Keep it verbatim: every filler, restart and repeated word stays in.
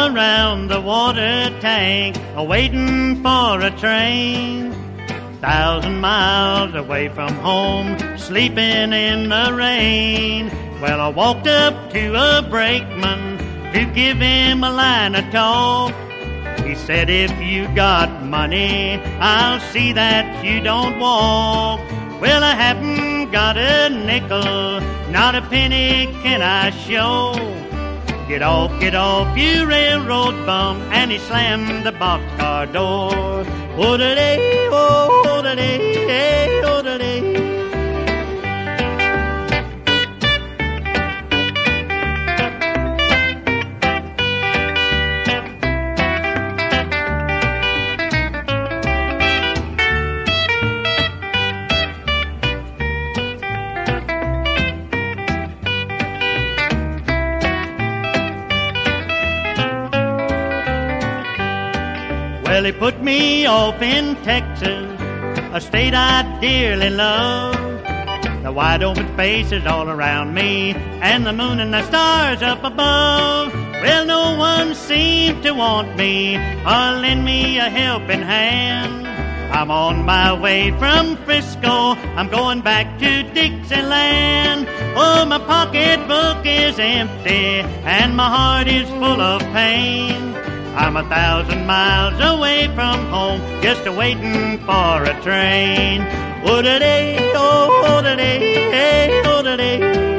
around the water tank, a-waiting for a train. Thousand miles away from home, sleeping in the rain. Well, I walked up to a brakeman to give him a line of talk. He said, if you got money, I'll see that you don't walk. Well, I haven't got a nickel, not a penny can I show. Get off, get off, you railroad bum, and he slammed the boxcar door. Oh-da-day, oh-da-day, oh-da-day. Well, he put me off in Texas, a state I dearly love. The wide open spaces all around me, and the moon and the stars up above. Well, no one seemed to want me or lend me a helping hand. I'm on my way from Frisco, I'm going back to Dixieland. Oh, my pocketbook is empty, and my heart is full of pain. I'm a thousand miles away from home, just a-waiting for a train. Oh-da-day, oh-da-day, oh-da-day.